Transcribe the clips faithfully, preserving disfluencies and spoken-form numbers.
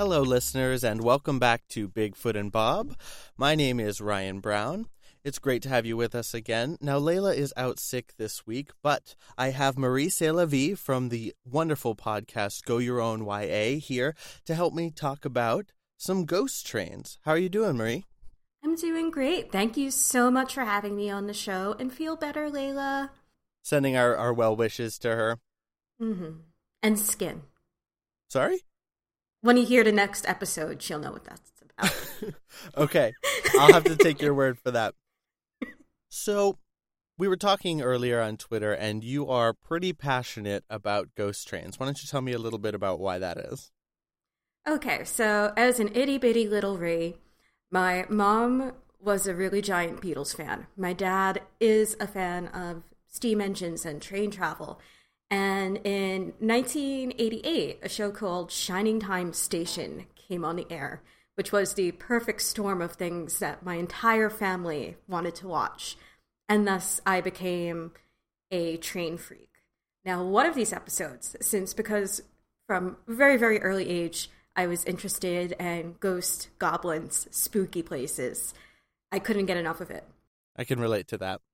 Hello, listeners, and welcome back to Bigfoot and Bob. My name is Ryan Brown. It's great to have you with us again. Now, Layla is out sick this week, but I have Marie Saint-Lavie from the wonderful podcast Go Your Own Y A here to help me talk about some ghost trains. How are you doing, Marie? I'm doing great. Thank you so much for having me on the show. And feel better, Layla. Sending our, our well wishes to her. Mm-hmm. And Skin. Sorry? When you hear the next episode, she'll know what that's about. Okay. I'll have to take your word for that. So, we were talking earlier on Twitter, and you are pretty passionate about ghost trains. Why don't you tell me a little bit about why that is? Okay, so as an itty-bitty little Ray, my mom was a really giant Beatles fan. My dad is a fan of steam engines and train travel. And in nineteen eighty-eight, a show called Shining Time Station came on the air, which was the perfect storm of things that my entire family wanted to watch. And thus, I became a train freak. Now, one of these episodes, since because from very, very early age, I was interested in ghosts, goblins, spooky places, I couldn't get enough of it. I can relate to that.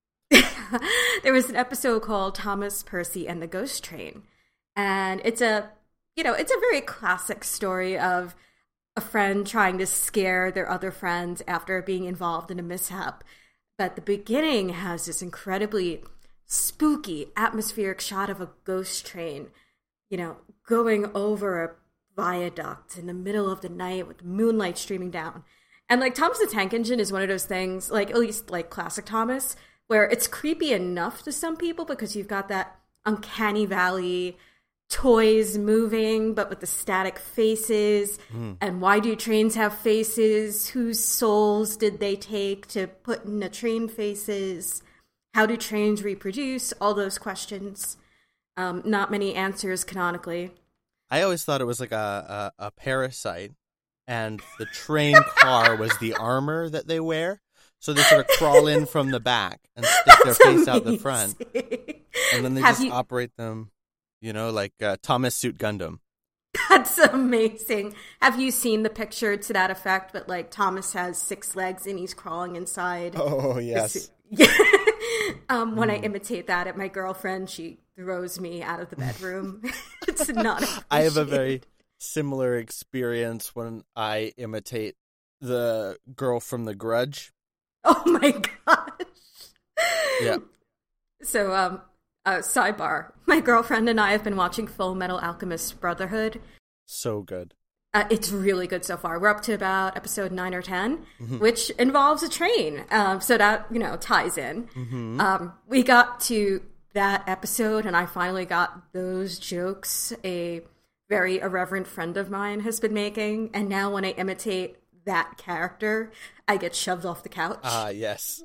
There was an episode called Thomas Percy and the Ghost Train. And it's a, you know, it's a very classic story of a friend trying to scare their other friends after being involved in a mishap. But the beginning has this incredibly spooky, atmospheric shot of a ghost train, you know, going over a viaduct in the middle of the night with moonlight streaming down. And like Thomas the Tank Engine is one of those things, like at least like classic Thomas, where it's creepy enough to some people because you've got that uncanny valley, toys moving, but with the static faces. Mm. And why do trains have faces? Whose souls did they take to put in the train faces? How do trains reproduce? All those questions. Um, not many answers canonically. I always thought it was like a, a, a parasite, and the train car was the armor that they wear. So they sort of crawl in from the back and stick That's their face amazing. out the front. And then they Have just you... operate them, you know, like uh, Thomas Suit Gundam. That's amazing. Have you seen the picture to that effect? But like Thomas has six legs and he's crawling inside. Oh, yes. Yeah. um, when mm. I imitate that at my girlfriend, she throws me out of the bedroom. It's not I have a very similar experience when I imitate the girl from The Grudge. Oh my gosh. Yeah. So, um, uh, sidebar. My girlfriend and I have been watching Full Metal Alchemist Brotherhood. So good. Uh, it's really good so far. We're up to about episode nine or ten, mm-hmm. which involves a train. Um, so that, you know, ties in. Mm-hmm. Um, we got to that episode and I finally got those jokes a very irreverent friend of mine has been making. And now when I imitate that character, I get shoved off the couch. Ah, uh, yes.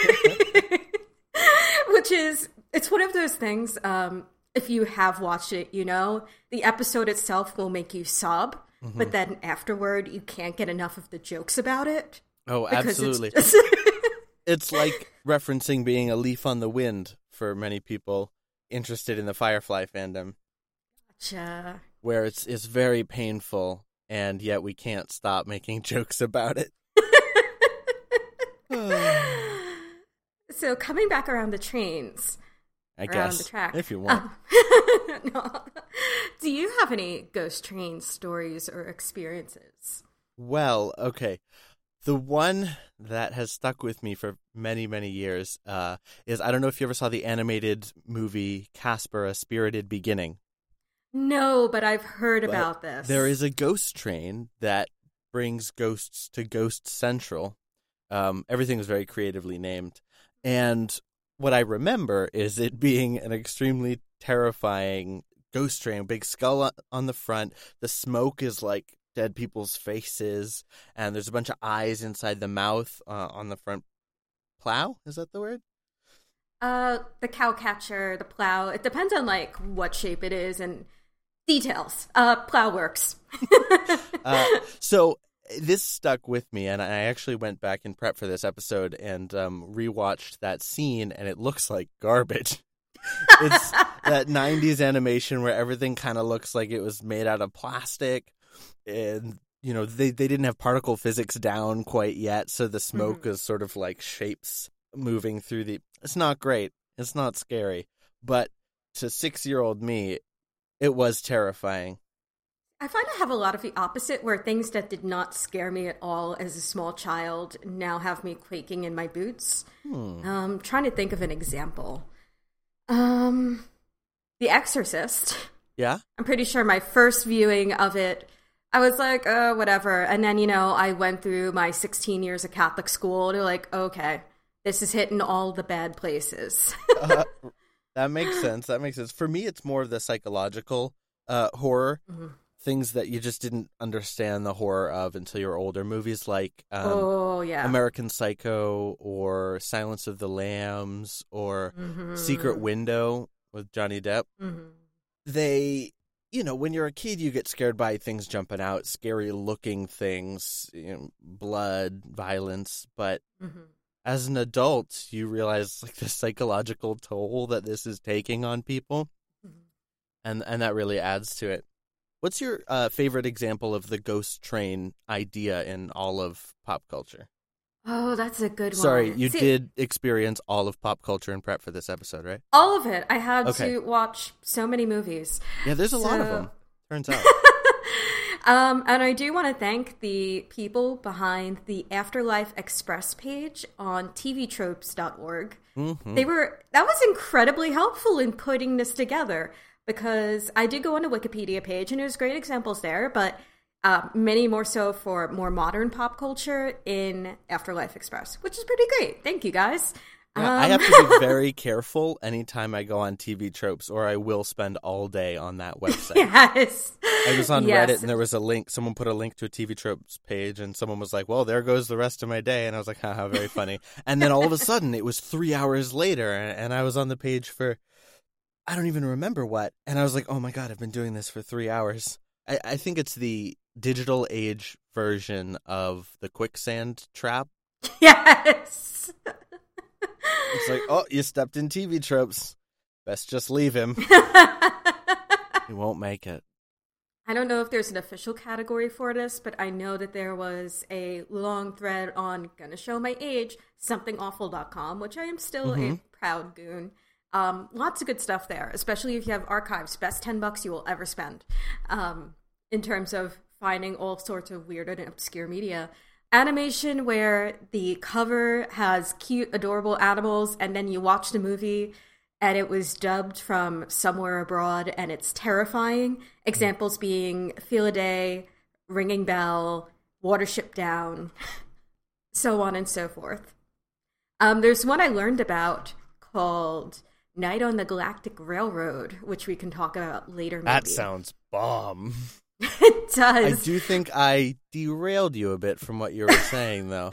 Which is, it's one of those things, um, if you have watched it, you know, the episode itself will make you sob, mm-hmm. but then afterward, you can't get enough of the jokes about it. Oh, absolutely. It's, just... It's like referencing being a leaf on the wind for many people interested in the Firefly fandom. Gotcha. Where it's, it's very painful. And yet we can't stop making jokes about it. So coming back around the trains, I around guess, the track, if you want. Uh, no. Do you have any ghost train stories or experiences? Well, okay. The one that has stuck with me for many, many years uh, is, I don't know if you ever saw the animated movie Casper, A Spirited Beginning. No, but I've heard but about this. There is a ghost train that brings ghosts to Ghost Central. Um, everything was very creatively named. And what I remember is it being an extremely terrifying ghost train, big skull on the front. The smoke is like dead people's faces, and there's a bunch of eyes inside the mouth uh, on the front plow. Is that the word? Uh, the cow catcher, the plow. It depends on like what shape it is and details. Uh, plow works. uh, so this stuck with me, and I actually went back and prepped for this episode and um, rewatched that scene, and it looks like garbage. It's that nineties animation where everything kind of looks like it was made out of plastic, and you know, they, they didn't have particle physics down quite yet, so the smoke Mm-hmm. is sort of like shapes moving through the... It's not great. It's not scary. But to six-year-old me, it was terrifying. I find I have a lot of the opposite, where things that did not scare me at all as a small child now have me quaking in my boots. Hmm. Um, trying to think of an example. Um, The Exorcist. Yeah? I'm pretty sure my first viewing of it, I was like, oh, whatever. And then, you know, I went through my sixteen years of Catholic school. They're like, okay, this is hitting all the bad places. uh, that makes sense. That makes sense. For me, it's more of the psychological uh, horror. Mm-hmm. Things that you just didn't understand the horror of until you were older. Movies like um, oh, yeah. American Psycho or Silence of the Lambs or Mm-hmm. Secret Window with Johnny Depp. Mm-hmm. They, you know, when you're a kid, you get scared by things jumping out, scary looking things, you know, blood, violence. But Mm-hmm. as an adult, you realize like the psychological toll that this is taking on people. Mm-hmm. And, and that really adds to it. What's your uh, favorite example of the ghost train idea in all of pop culture? Oh, that's a good one. Sorry, you See, did experience all of pop culture in prep for this episode, right? all of it. I had Okay. to watch so many movies. Yeah, there's a lot of So- them, turns out. Um, and I do want to thank the people behind the Afterlife Express page on T V tropes dot org. Mm-hmm. They were that was incredibly helpful in putting this together, because I did go on a Wikipedia page and there's great examples there, but uh, many more so for more modern pop culture in Afterlife Express, which is pretty great. Thank you, guys. Yeah, Um, I have to be very careful anytime I go on T V Tropes, or I will spend all day on that website. yes. I was on Yes. Reddit, and there was a link. Someone put a link to a T V Tropes page, and someone was like, well, there goes the rest of my day. And I was like, haha, very funny. And then all of a sudden, it was three hours later, and I was on the page for, I don't even remember what. And I was like, oh my God, I've been doing this for three hours. I, I think it's the digital age version of the quicksand trap. Yes. It's like, oh, you stepped in T V Tropes. Best just leave him. He won't make it. I don't know if there's an official category for this, but I know that there was a long thread on, gonna show my age, something awful dot com, which I am still Mm-hmm. a proud goon. Um, lots of good stuff there, especially if you have archives. Best ten bucks you will ever spend um, in terms of finding all sorts of weird and obscure media. Animation where the cover has cute, adorable animals, and then you watch the movie and it was dubbed from somewhere abroad and it's terrifying. Examples being Feel-A-Day, Ringing Bell, Watership Down, so on and so forth. Um, there's one I learned about called Night on the Galactic Railroad, which we can talk about later. Maybe. That sounds bomb. It does. I do think I derailed you a bit from what you were saying, though.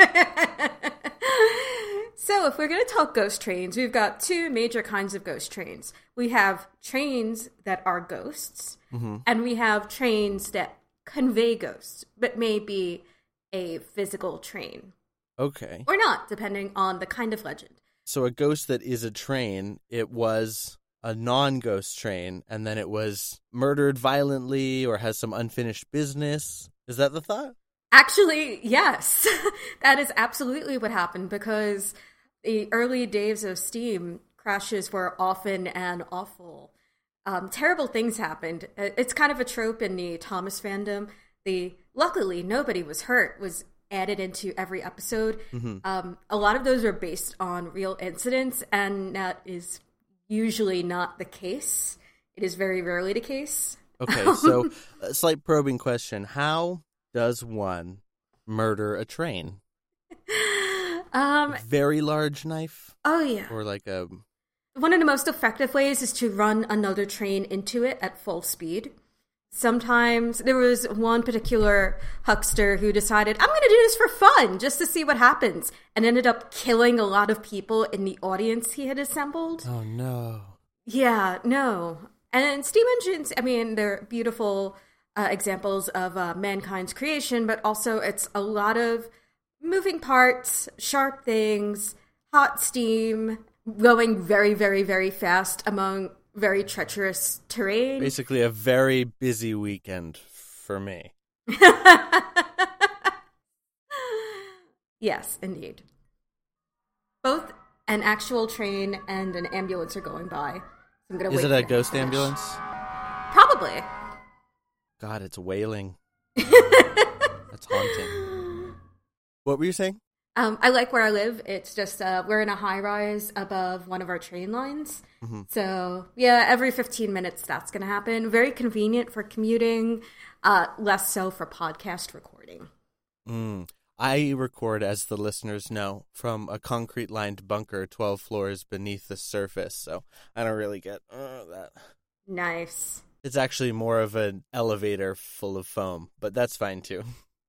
So if we're going to talk ghost trains, we've got two major kinds of ghost trains. We have trains that are ghosts, Mm-hmm. and we have trains that convey ghosts, but may be a physical train. Okay. Or not, depending on the kind of legend. So a ghost that is a train, it was a non-ghost train, and then it was murdered violently or has some unfinished business. Is that the thought? Actually, yes. That is absolutely what happened, because the early days of Steam, crashes were often and awful. Um, terrible things happened. It's kind of a trope in the Thomas fandom. The luckily nobody was hurt was added into every episode. Mm-hmm. Um, a lot of those are based on real incidents, and that is usually not the case. It is very rarely the case. Okay, so a slight probing question. How does one murder a train? Um, Very large knife? oh yeah. Or like a... One of the most effective ways is to run another train into it at full speed. Sometimes there was one particular huckster who decided, I'm going to do this for fun, just to see what happens, and ended up killing a lot of people in the audience he had assembled. Oh, no. Yeah, no. And steam engines, I mean, they're beautiful uh, examples of uh, mankind's creation, but also it's a lot of moving parts, sharp things, hot steam, going very, very, very fast among very treacherous terrain. Basically a very busy weekend for me. Yes, indeed. Both an actual train and an ambulance are going by. So I'm gonna Is wait it for a them ghost to finish. ambulance? Probably. God, it's wailing. That's haunting. What were you saying? Um, I like where I live. It's just uh, we're in a high rise above one of our train lines. Mm-hmm. So yeah, every fifteen minutes that's going to happen. Very convenient for commuting, uh, less so for podcast recording. Mm. I record, as the listeners know, from a concrete-lined bunker twelve floors beneath the surface, so I don't really get uh, that. Nice. It's actually more of an elevator full of foam, but that's fine too.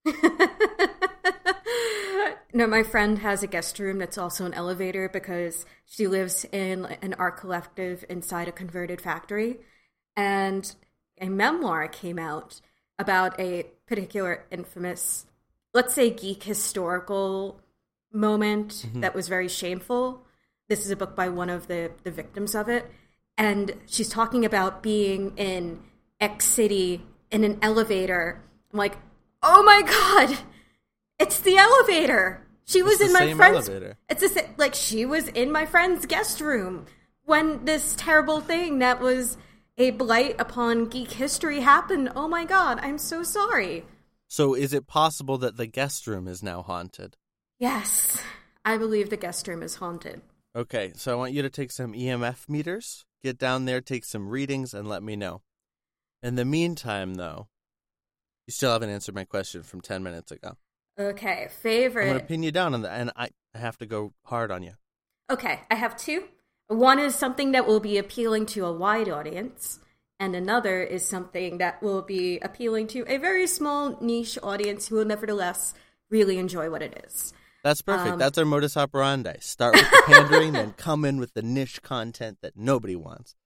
No, my friend has a guest room that's also an elevator because she lives in an art collective inside a converted factory. And a memoir came out about a particular infamous, let's say, geek historical moment mm-hmm. that was very shameful. This is a book by one of the, the victims of it. And she's talking about being in X city in an elevator. I'm like, oh my God, it's the elevator. She was it's in the my same friend's. Elevator. It's a, like she was in my friend's guest room when this terrible thing that was a blight upon geek history happened. Oh my God, I'm so sorry. So, is it possible that the guest room is now haunted? Yes, I believe the guest room is haunted. Okay, so I want you to take some E M F meters, get down there, take some readings, and let me know. In the meantime, though, you still haven't answered my question from ten minutes ago. Okay, favorite. I'm going to pin you down on that, and I have to go hard on you. Okay, I have two. One is something that will be appealing to a wide audience, and another is something that will be appealing to a very small niche audience who will nevertheless really enjoy what it is. That's perfect. Um, That's our modus operandi. Start with the pandering, then come in with the niche content that nobody wants.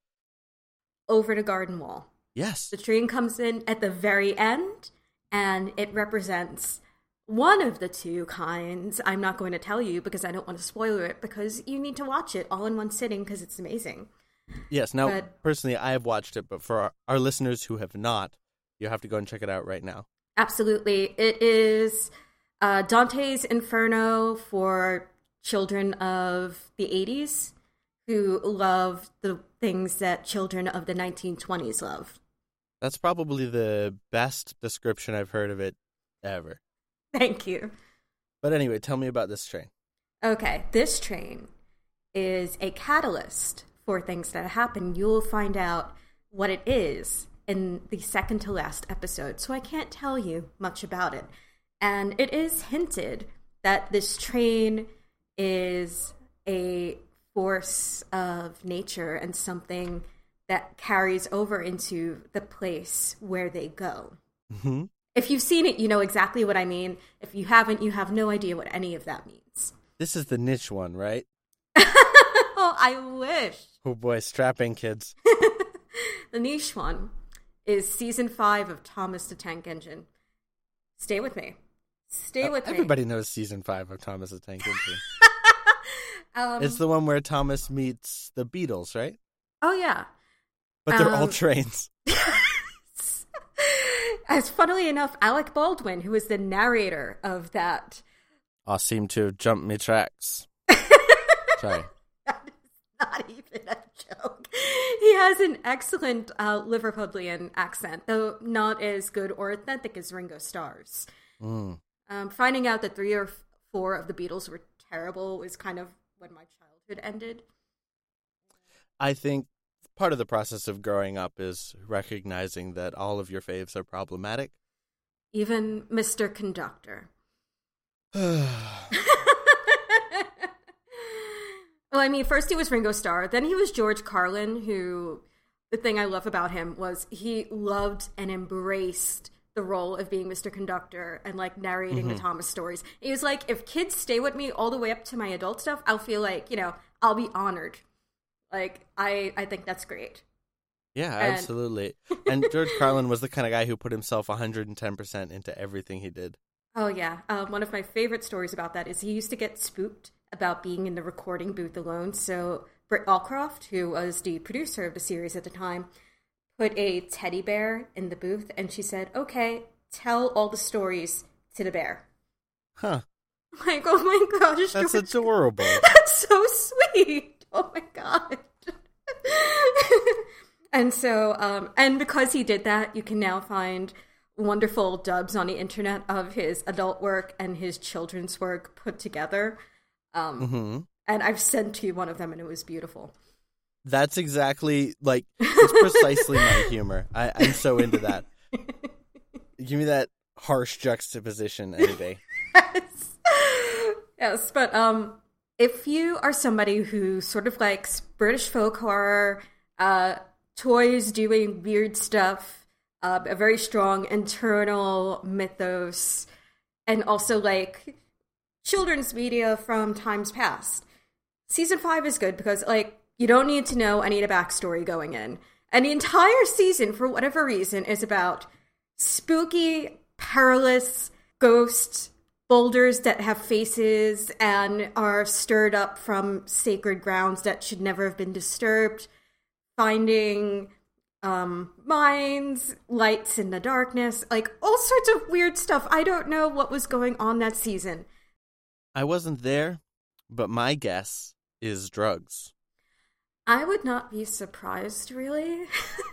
Over to Garden Wall. Yes. The train comes in at the very end, and it represents one of the two kinds. I'm not going to tell you because I don't want to spoil it, because you need to watch it all in one sitting because it's amazing. Yes. Now, but, personally, I have watched it, but for our, our listeners who have not, you have to go and check it out right now. Absolutely. It is uh, Dante's Inferno for children of the eighties who love the things that children of the nineteen twenties love. That's probably the best description I've heard of it ever. Thank you. But anyway, tell me about this train. Okay, this train is a catalyst for things that happen. You'll find out what it is in the second to last episode, so I can't tell you much about it. And it is hinted that this train is a force of nature and something that carries over into the place where they go. Mm-hmm. If you've seen it, you know exactly what I mean. If you haven't, you have no idea what any of that means. This is the niche one, right? Oh, I wish. Oh boy, strapping kids. The niche one is season five of Thomas the Tank Engine. Stay with me. Stay uh, with me. Everybody knows season five of Thomas the Tank Engine. um, it's the one where Thomas meets the Beatles, right? Oh, yeah. But they're um, all trains. As funnily enough, Alec Baldwin, who is the narrator of that. I seem to have jumped me tracks. Sorry. That is not even a joke. He has an excellent uh, Liverpudlian accent, though not as good or authentic as Ringo Starr's. Mm. Um, finding out that three or four of the Beatles were terrible is kind of when my childhood ended. I think part of the process of growing up is recognizing that all of your faves are problematic. Even Mister Conductor. Well, I mean, first he was Ringo Starr, then he was George Carlin, who, the thing I love about him was he loved and embraced the role of being Mister Conductor and, like, narrating mm-hmm. the Thomas stories. He was like, if kids stay with me all the way up to my adult stuff, I'll feel like, you know, I'll be honored. Like, I, I think that's great. Yeah, and... absolutely. And George Carlin was the kind of guy who put himself one hundred ten percent into everything he did. Oh, yeah. Um, one of my favorite stories about that is he used to get spooked about being in the recording booth alone. So Britt Allcroft, who was the producer of the series at the time, put a teddy bear in the booth, and she said, okay, tell all the stories to the bear. Huh. Like, oh my gosh. That's George, adorable. That's so sweet. Oh my god. And so, um, and because he did that, you can now find wonderful dubs on the internet of his adult work and his children's work put together. Um, mm-hmm. And I've sent to you one of them, and it was beautiful. That's exactly, like, it's precisely my humor. I, I'm so into that. Give me that harsh juxtaposition any day. Yes. Yes, but um, if you are somebody who sort of likes British folk horror, uh, toys doing weird stuff, uh, a very strong internal mythos, and also like children's media from times past, season five is good because like you don't need to know any of the backstory going in. And the entire season, for whatever reason, is about spooky, perilous ghosts, boulders that have faces and are stirred up from sacred grounds that should never have been disturbed, finding um, mines, lights in the darkness, like all sorts of weird stuff. I don't know what was going on that season. I wasn't there, but my guess is drugs. I would not be surprised, really.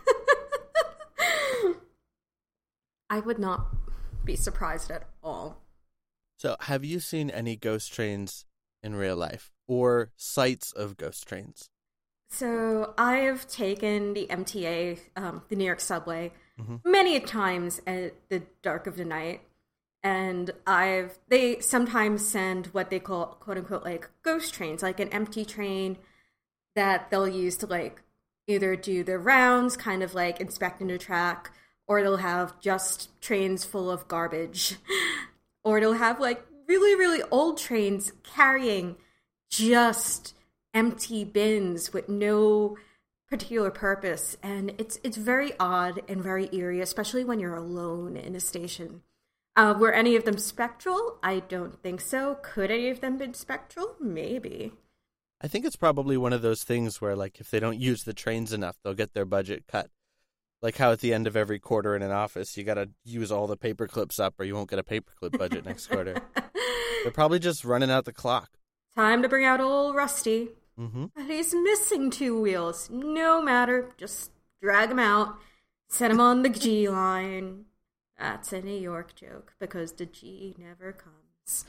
I would not be surprised at all. So, have you seen any ghost trains in real life or sights of ghost trains? So, I've taken the M T A, um, the New York subway, mm-hmm. many times at the dark of the night. And I've, they sometimes send what they call, quote unquote, like ghost trains, like an empty train that they'll use to like either do their rounds, kind of like inspecting the track, or they'll have just trains full of garbage. Or they'll have like really, really old trains carrying just empty bins with no particular purpose. And it's it's very odd and very eerie, especially when you're alone in a station. Uh, were any of them spectral? I don't think so. Could any of them been spectral? Maybe. I think it's probably one of those things where, like, if they don't use the trains enough, they'll get their budget cut. Like how at the end of every quarter in an office, you got to use all the paper clips up or you won't get a paperclip budget next quarter. They're probably just running out the clock. Time to bring out old Rusty. Mm-hmm. But he's missing two wheels. No matter. Just drag him out. Set him on the G line. That's a New York joke because the G never comes.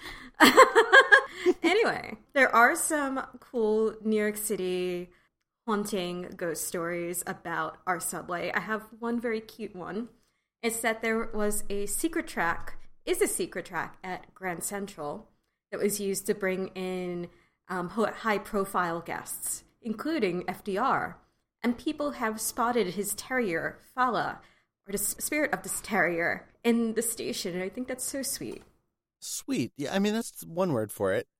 Anyway, there are some cool New York City haunting ghost stories about our subway. I have one very cute one. It's that there was a secret track, is a secret track at Grand Central that was used to bring in um, high-profile guests, including F D R. And people have spotted his terrier, Fala, or the spirit of this terrier, in the station. And I think that's so sweet. Sweet. Yeah, I mean, that's one word for it.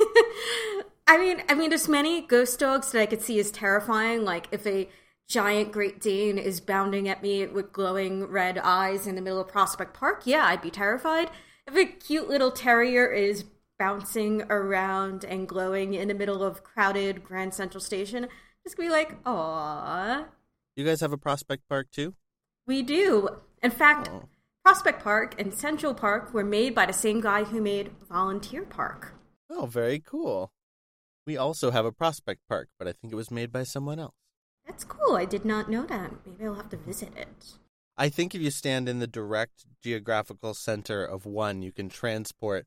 I mean, I mean, there's many ghost dogs that I could see as terrifying. Like if a giant Great Dane is bounding at me with glowing red eyes in the middle of Prospect Park, yeah, I'd be terrified. If a cute little terrier is bouncing around and glowing in the middle of crowded Grand Central Station, just be like, aww. You guys have a Prospect Park too? We do. In fact, oh. Prospect Park and Central Park were made by the same guy who made Volunteer Park. Oh, very cool. We also have a Prospect Park, but I think it was made by someone else. That's cool. I did not know that. Maybe I'll have to visit it. I think if you stand in the direct geographical center of one, you can transport,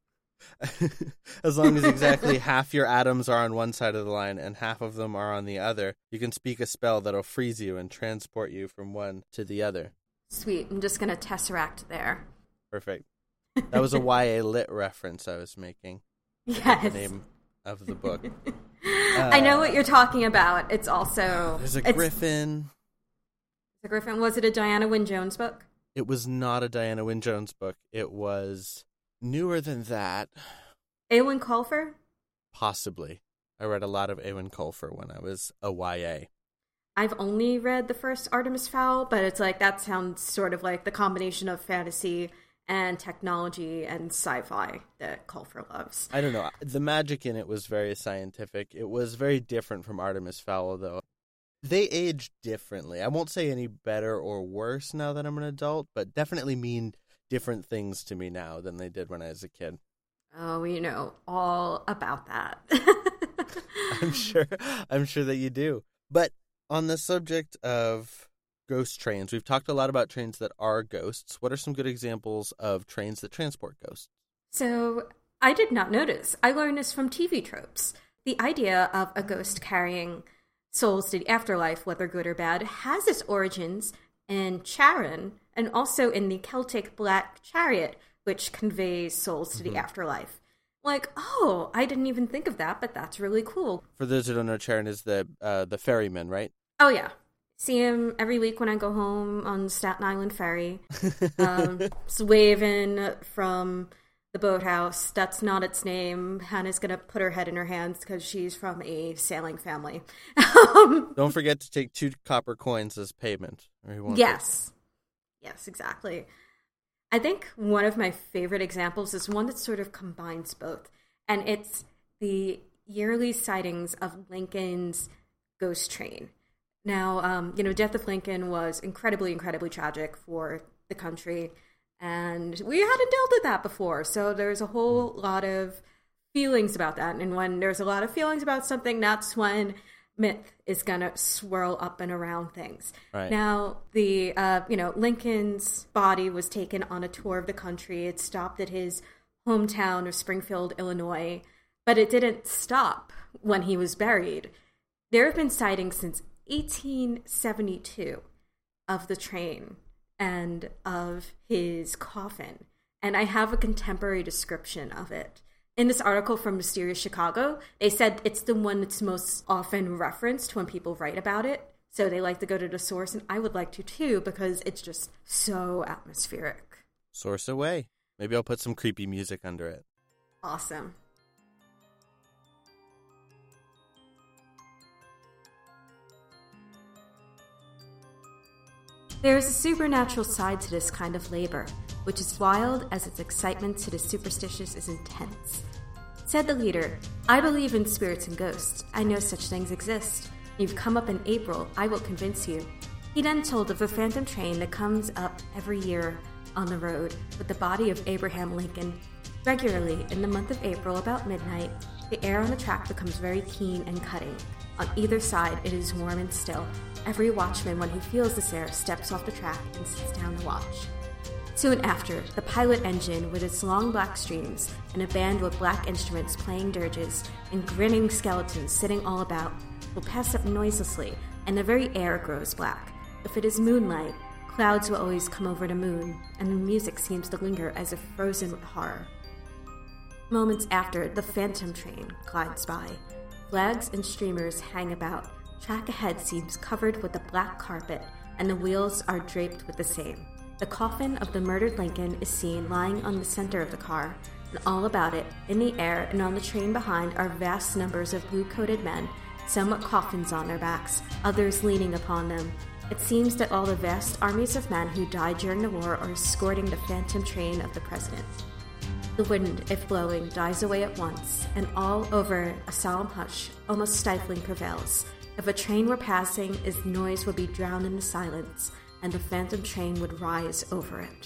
as long as exactly half your atoms are on one side of the line and half of them are on the other, you can speak a spell that'll freeze you and transport you from one to the other. Sweet. I'm just going to tesseract there. Perfect. That was a Y A Lit reference I was making. Yes. The name of the book. Uh, I know what you're talking about. It's also... There's a it's, griffin. The griffin. Was it a Diana Wynne Jones book? It was not a Diana Wynne Jones book. It was newer than that. Eowyn Colfer? Possibly. I read a lot of Eowyn Colfer when I was a Y A. I've only read the first Artemis Fowl, but it's like, that sounds sort of like the combination of fantasy and technology and sci-fi that Colfer loves. I don't know. The magic in it was very scientific. It was very different from Artemis Fowl, though. They age differently. I won't say any better or worse now that I'm an adult, but definitely mean different things to me now than they did when I was a kid. Oh, we know all about that. I'm sure. I'm sure that you do. But on the subject of ghost trains, we've talked a lot about trains that are ghosts. What are some good examples of trains that transport ghosts? So I did not notice. I learned this from T V tropes. The idea of a ghost carrying souls to the afterlife, whether good or bad, has its origins in Charon and also in the Celtic Black Chariot, which conveys souls to mm-hmm. the afterlife. Like, oh, I didn't even think of that, but that's really cool. For those who don't know, Charon is the uh, the ferryman, right? Oh, yeah. See him every week when I go home on Staten Island Ferry. Um, it's waving from the boathouse. That's not its name. Hannah's going to put her head in her hands because she's from a sailing family. um, don't forget to take two copper coins as payment. Or he won't yes. Yes, exactly. I think one of my favorite examples is one that sort of combines both. And it's the yearly sightings of Lincoln's ghost train. Now, um, you know, Death of Lincoln was incredibly, incredibly tragic for the country. And we hadn't dealt with that before. So there's a whole lot of feelings about that. And when there's a lot of feelings about something, that's when myth is going to swirl up and around things. Right. Now, the, uh, you know, Lincoln's body was taken on a tour of the country. It stopped at his hometown of Springfield, Illinois, but it didn't stop when he was buried. There have been sightings since eighteen seventy-two of the train and of his coffin, and I have a contemporary description of it. In this article from Mysterious Chicago, they said it's the one that's most often referenced when people write about it. So they like to go to the source, and I would like to too, because it's just so atmospheric. Source away. Maybe I'll put some creepy music under it. Awesome. There is a supernatural side to this kind of labor, which is wild as its excitement to the superstitious is intense. Said the leader, I believe in spirits and ghosts. I know such things exist. You've come up in April. I will convince you. He then told of a phantom train that comes up every year on the road with the body of Abraham Lincoln. Regularly, in the month of April, about midnight, the air on the track becomes very keen and cutting. On either side, it is warm and still. Every watchman, when he feels this air, steps off the track and sits down to watch. Soon after, the pilot engine, with its long black streams, and a band with black instruments playing dirges, and grinning skeletons sitting all about, will pass up noiselessly, and the very air grows black. If it is moonlight, clouds will always come over the moon, and the music seems to linger as if frozen with horror. Moments after, the phantom train glides by. Flags and streamers hang about. Track ahead seems covered with a black carpet, and the wheels are draped with the same. The coffin of the murdered Lincoln is seen lying on the center of the car, and all about it, in the air and on the train behind, are vast numbers of blue-coated men, some with coffins on their backs, others leaning upon them. It seems that all the vast armies of men who died during the war are escorting the phantom train of the president. The wind, if blowing, dies away at once, and all over a solemn hush, almost stifling, prevails. If a train were passing, its noise would be drowned in the silence, and the phantom train would rise over it.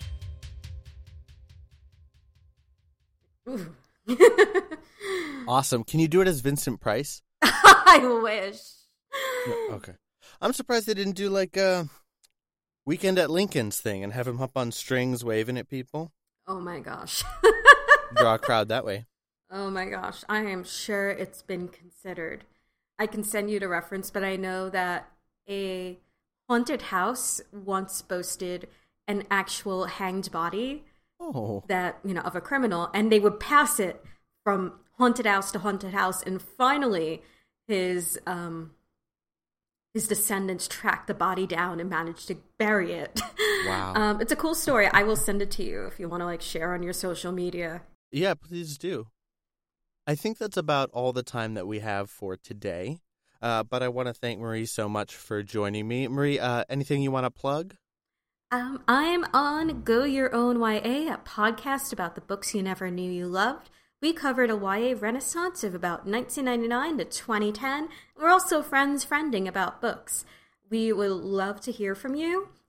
Ooh. Awesome. Can you do it as Vincent Price? I wish. No, okay. I'm surprised they didn't do like a Weekend at Lincoln's thing and have him up on strings waving at people. Oh my gosh. Draw a crowd that way. Oh my gosh. I am sure it's been considered. I can send you the reference, but I know that a haunted house once boasted an actual hanged body oh. that, you know, of a criminal, and they would pass it from haunted house to haunted house, and finally his um his descendants tracked the body down and managed to bury it. Wow. um, it's a cool story. I will send it to you if you want to like share on your social media. Yeah, please do. I think that's about all the time that we have for today. Uh, but I want to thank Marie so much for joining me. Marie, uh, anything you want to plug? Um, I'm on Go Your Own Y A, a podcast about the books you never knew you loved. We covered a Y A renaissance of about nineteen ninety-nine to twenty ten. We're also friends friending about books. We would love to hear from you.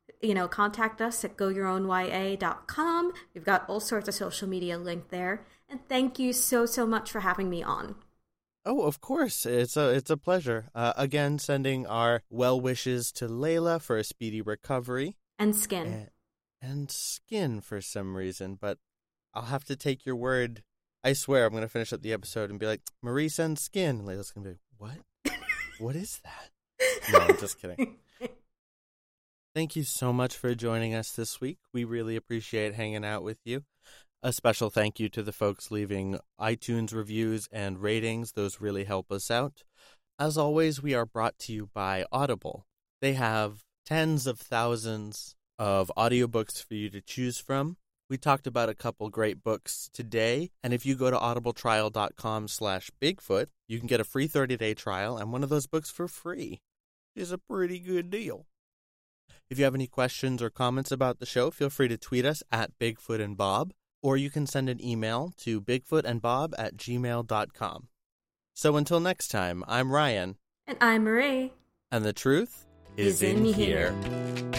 you know, contact us at go your own y a dot com. We've got all sorts of social media linked there. And thank you so, so much for having me on. Oh, of course. It's a, it's a pleasure. Uh, again, sending our well wishes to Layla for a speedy recovery. And Skin. And, and Skin for some reason, but I'll have to take your word. I swear I'm going to finish up the episode and be like, Marie sends Skin. And Layla's going to be like, what? What is that? No, I'm just kidding. Thank you so much for joining us this week. We really appreciate hanging out with you. A special thank you to the folks leaving iTunes reviews and ratings. Those really help us out. As always, we are brought to you by Audible. They have tens of thousands of audiobooks for you to choose from. We talked about a couple great books today, and if you go to audibletrial.com slash Bigfoot, you can get a free thirty-day trial and one of those books for free. It's a pretty good deal. If you have any questions or comments about the show, feel free to tweet us at Bigfoot and Bob, or you can send an email to bigfootandbob at gmail dot com. So until next time, I'm Ryan. And I'm Marie. And the truth is, is in, in here. here.